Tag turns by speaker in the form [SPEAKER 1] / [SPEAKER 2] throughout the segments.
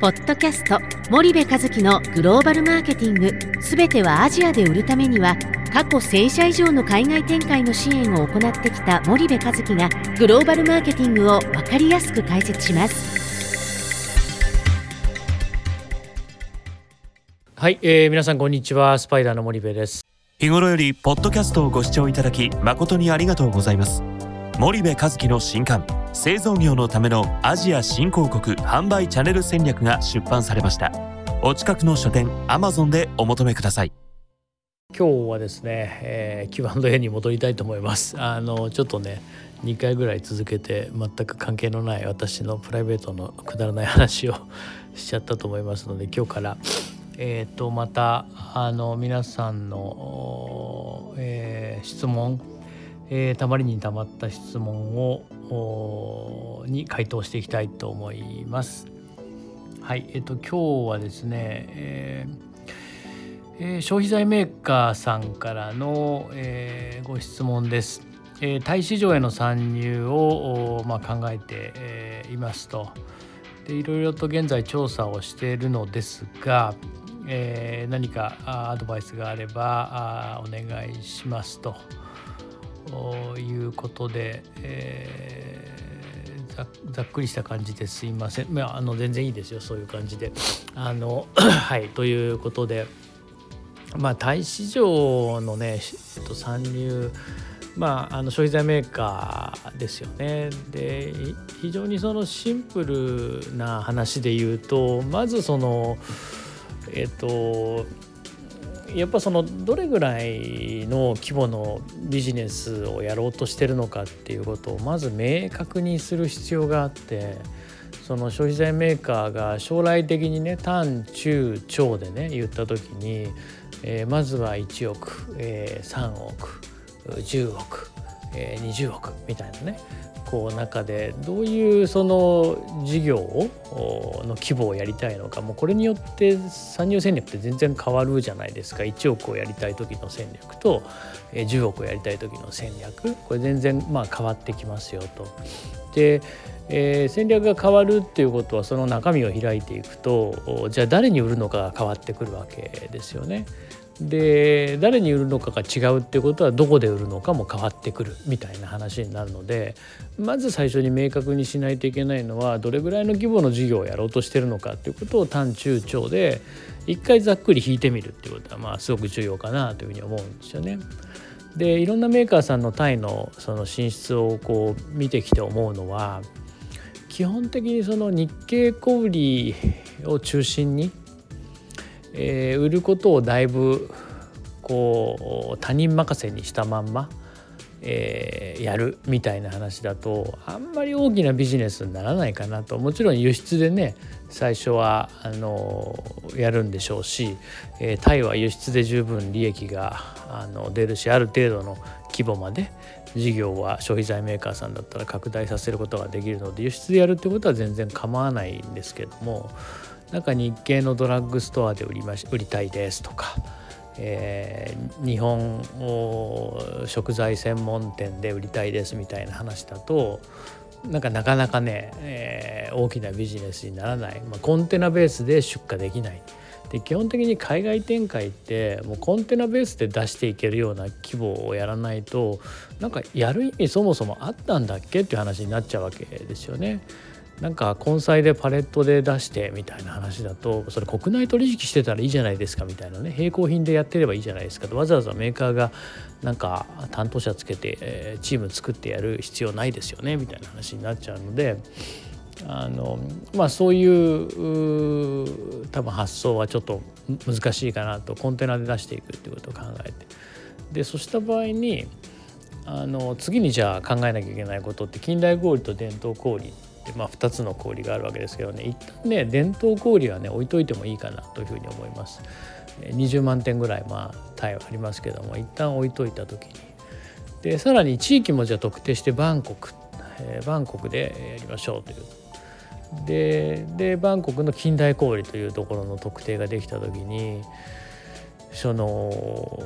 [SPEAKER 1] ポッドキャスト森部一樹のグローバルマーケティング、すべてはアジアで売るためには、過去1000社以上の海外展開の支援を行ってきた森部一樹がグローバルマーケティングを分かりやすく解説します。
[SPEAKER 2] はい、皆さんこんにちは。スパイダーの森部です。
[SPEAKER 3] 日頃よりポッドキャストをご視聴いただき誠にありがとうございます。森部一樹の新刊、製造業のためのアジア新興国販売チャンネル戦略が出版されました。お近くの書店 Amazon でお求めください。
[SPEAKER 2] 今日はですね、Q&A に戻りたいと思います。ちょっとね2回ぐらい続けて全く関係のない私のプライベートのくだらない話をしちゃったと思いますので、今日からまた皆さんの、質問、たまりにたまった質問に回答していきたいと思います。はい、今日はですね、消費財メーカーさんからの、ご質問です。タイ市場への参入を、考えて、いますと。でいろいろと現在調査をしているのですが、何かアドバイスがあればお願いしますということで、ざっくりした感じですいません。全然いいですよ、そういう感じではい、ということで、タイ市場のね、参入、消費財メーカーですよね。で非常にそのシンプルな話で言うと、まずそのやっぱそのどれぐらいの規模のビジネスをやろうとしてるのかっていうことをまず明確にする必要があって、その消費財メーカーが将来的にね、短中長でね言った時に、まずは1億、3億、10億、20億みたいなね、こう中でどういうその事業の規模をやりたいのか、もうこれによって参入戦略って全然変わるじゃないですか。1億をやりたい時の戦略と10億をやりたい時の戦略、これ全然変わってきますよと。で、戦略が変わるっていうことは、その中身を開いていくと、じゃあ誰に売るのかが変わってくるわけですよね。で誰に売るのかが違うっていうことは、どこで売るのかも変わってくるみたいな話になるので、まず最初に明確にしないといけないのは、どれぐらいの規模の事業をやろうとしてるのかっていうことを短中長で一回ざっくり引いてみるっていうことは、すごく重要かなというふうに思うんですよね。でいろんなメーカーさんのタイのその進出をこう見てきて思うのは、基本的にその日系小売を中心に売ることをだいぶこう他人任せにしたまんま、やるみたいな話だと、あんまり大きなビジネスにならないかなと。もちろん輸出でね最初はやるんでしょうし、タイは輸出で十分利益が出るし、ある程度の規模まで事業は消費財メーカーさんだったら拡大させることができるので、輸出でやるってことは全然構わないんですけども、なんか日系のドラッグストアで売りたいですとか、日本食材専門店で売りたいですみたいな話だと、なかなかね、大きなビジネスにならない、コンテナベースで出荷できない。で基本的に海外展開ってもうコンテナベースで出していけるような規模をやらないと、なんかやる意味そもそもあったんだっけっていう話になっちゃうわけですよね。なんか根菜でパレットで出してみたいな話だと、それ国内取引してたらいいじゃないですかみたいなね、並行品でやってればいいじゃないですかと、わざわざメーカーがなんか担当者つけて、チーム作ってやる必要ないですよねみたいな話になっちゃうので、そういう多分発想はちょっと難しいかなと。コンテナで出していくっていうことを考えて、でそうした場合に次にじゃあ考えなきゃいけないことって、近代小売と伝統小売って2つの小売があるわけですけどね、一旦ね伝統小売はね置いといてもいいかなというふうに思います。20万点ぐらいタイはありますけども、一旦置いといた時に、でさらに地域もじゃあ特定してバンコクでやりましょうというでバンコクの近代小売というところの特定ができた時に、その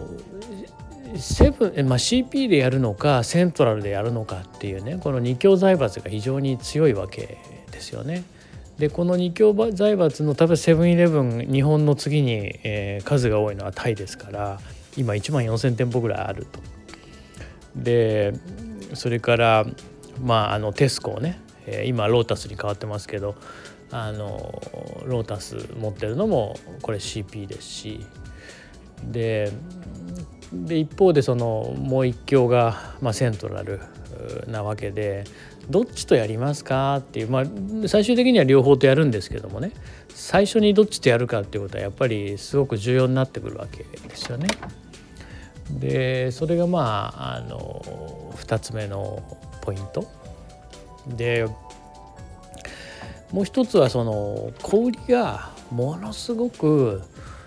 [SPEAKER 2] CP でやるのかセントラルでやるのかっていうね、この二強財閥が非常に強いわけですよね。 でこの二強財閥の例えばセブンイレブン日本の次に、数が多いのはタイですから今1万4,000店舗ぐらいあると。でそれからテスコね、今ロータスに変わってますけどロータス持ってるのもこれ CP ですし、で一方でそのもう一強が、セントラルなわけでどっちとやりますかっていう、最終的には両方とやるんですけどもね、最初にどっちとやるかっていうことはやっぱりすごく重要になってくるわけですよね。でそれが2つ目のポイントで、もう一つはその小売りがものすごく、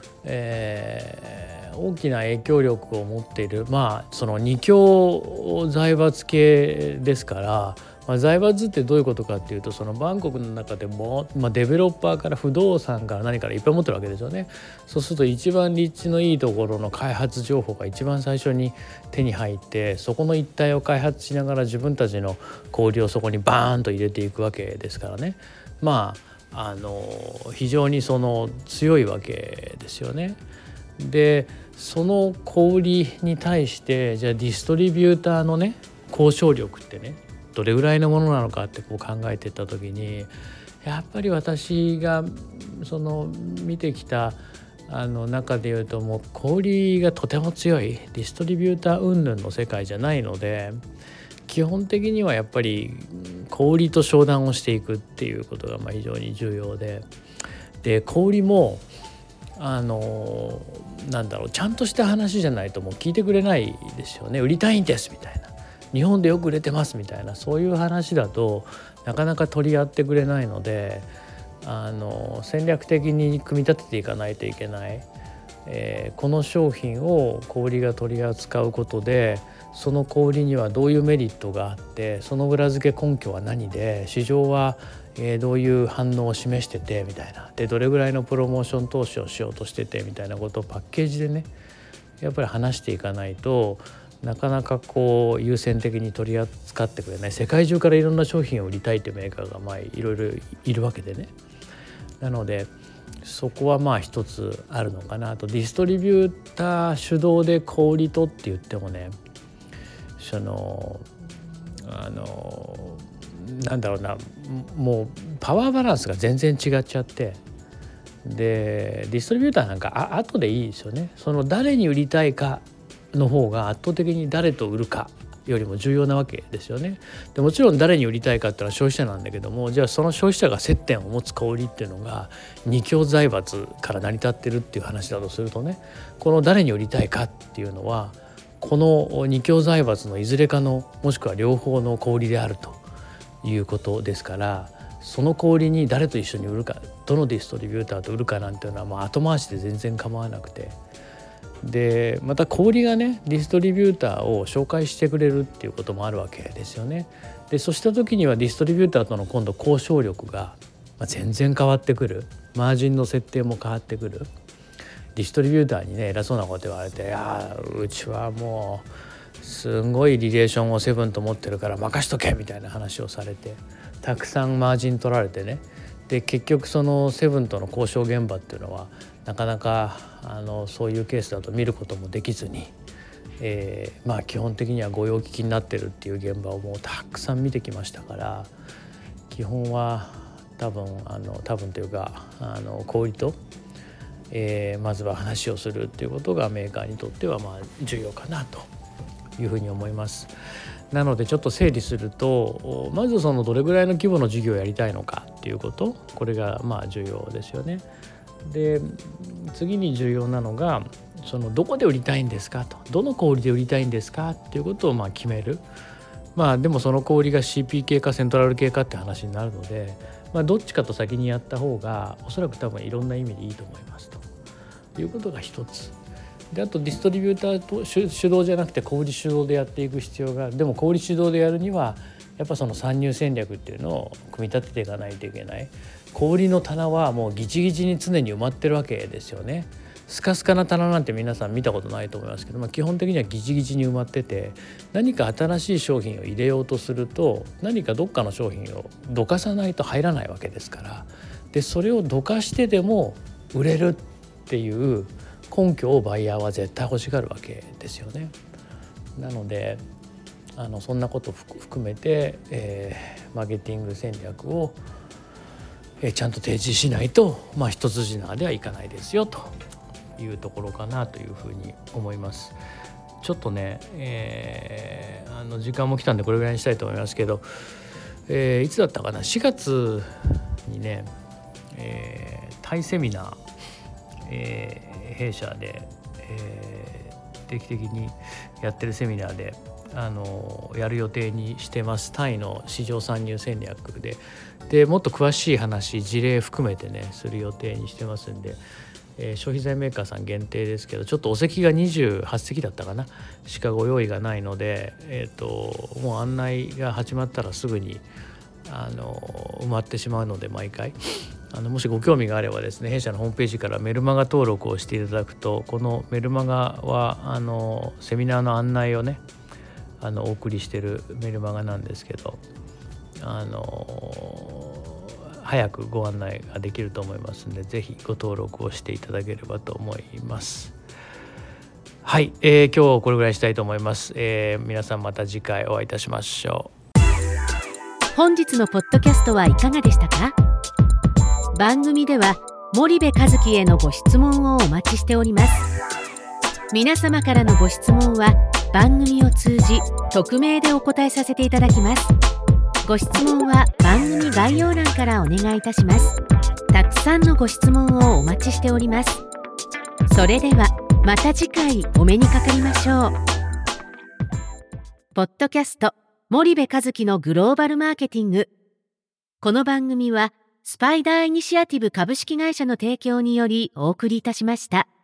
[SPEAKER 2] 大きな影響力を持っている、その二強財閥系ですから、財閥ってどういうことかっていうと、そのバンコクの中でも、デベロッパーから不動産から何からいっぱい持ってるわけですよね。そうすると一番立地のいいところの開発情報が一番最初に手に入って、そこの一帯を開発しながら自分たちの小売りをそこにバーンと入れていくわけですからね、非常にその強いわけですよね。でその小売りに対してじゃあディストリビューターのね交渉力ってねどれぐらいのものなのかってこう考えていった時に、やっぱり私がその見てきた中でいうと、もう小売りがとても強いディストリビューター云々の世界じゃないので、基本的にはやっぱり小売りと商談をしていくっていうことが非常に重要で、小売りもちゃんとした話じゃないともう聞いてくれないですよね。売りたいんですみたいな、日本でよく売れてますみたいな、そういう話だとなかなか取り合ってくれないので、戦略的に組み立てていかないといけない、この商品を小売りが取り扱うことでその小売りにはどういうメリットがあって、その裏付け根拠は何で、市場はどういう反応を示しててみたいな、でどれぐらいのプロモーション投資をしようとしててみたいなことをパッケージでねやっぱり話していかないと、なかなかこう優先的に取り扱ってくれない、世界中からいろんな商品を売りたいというメーカーがいろいろいるわけでね。なのでそこは一つあるのかなと。ディストリビューター主導で小売りとって言ってもね、もうパワーバランスが全然違っちゃって、でディストリビューターなんか後でいいですよね。その誰に売りたいかの方が圧倒的に誰と売るかよりも重要なわけですよね。でもちろん誰に売りたいかっていうのは消費者なんだけども、じゃあその消費者が接点を持つ小売りっていうのが二強財閥から成り立ってるっていう話だとするとね、この誰に売りたいかっていうのはこの二強財閥のいずれかのもしくは両方の小売りであるということですから、その小売りに誰と一緒に売るか、どのディストリビューターと売るかなんていうのは後回しで全然構わなくて、でまた小売りがねディストリビューターを紹介してくれるっていうこともあるわけですよね。でそうした時にはディストリビューターとの今度交渉力が全然変わってくる、マージンの設定も変わってくる。ディストリビューターにね偉そうなこと言われて、いやうちはもうすごいリレーションをセブンと持ってるから任しとけみたいな話をされて、たくさんマージン取られてね、で結局そのセブンとの交渉現場っていうのはなかなかそういうケースだと見ることもできずに、基本的には御用聞きになってるっていう現場をもうたくさん見てきましたから、基本は多分というか小売りと、まずは話をするっていうことがメーカーにとっては重要かなというふうに思います。なのでちょっと整理すると、まずそのどれぐらいの規模の事業をやりたいのかっていうこと、これが重要ですよね。で次に重要なのがそのどこで売りたいんですかと、どの小売りで売りたいんですかっていうことを決める。でもその小売りが CP 系かセントラル系かって話になるので、どっちかと先にやった方がおそらく多分いろんな意味でいいと思いますということが一つで、あとディストリビューターと主導じゃなくて小売り主導でやっていく必要がある。でも小売り主導でやるにはやっぱその参入戦略っていうのを組み立てていかないといけない。小売りの棚はもうギチギチに常に埋まってるわけですよね。 スカスカな棚なんて皆さん見たことないと思いますけど、基本的にはギチギチに埋まってて、何か新しい商品を入れようとすると何かどっかの商品をどかさないと入らないわけですから、でそれをどかしてでも売れるっていう根拠をバイヤーは絶対欲しがるわけですよね。なのでそんなことを含めて、マーケティング戦略を、ちゃんと提示しないと、一筋縄ではいかないですよというところかなというふうに思います。ちょっとね、時間も来たんでこれぐらいにしたいと思いますけど、いつだったかな、4月にね、タイセミナー、弊社で、定期的にやってるセミナーでやる予定にしてます。タイの市場参入戦略でもっと詳しい話、事例含めてねする予定にしてますんで、消費財メーカーさん限定ですけど、ちょっとお席が28席だったかなしかご用意がないので、もう案内が始まったらすぐに埋まってしまうので、毎回もしご興味があればですね、弊社のホームページからメルマガ登録をしていただくと、このメルマガはセミナーの案内をねお送りしているメルマガなんですけど、早くご案内ができると思いますので、ぜひご登録をしていただければと思います。はい、今日これぐらいしたいと思います。皆さんまた次回お会いいたしましょ
[SPEAKER 1] う。本日のポッドキャストはいかがでしたか？番組では森部一樹へのご質問をお待ちしております。皆様からのご質問は番組を通じ匿名でお答えさせていただきます。ご質問は番組概要欄からお願いいたします。たくさんのご質問をお待ちしております。それではまた次回お目にかかりましょう。ポッドキャスト森部一樹のグローバルマーケティング。この番組はスパイダーイニシアティブ株式会社の提供によりお送りいたしました。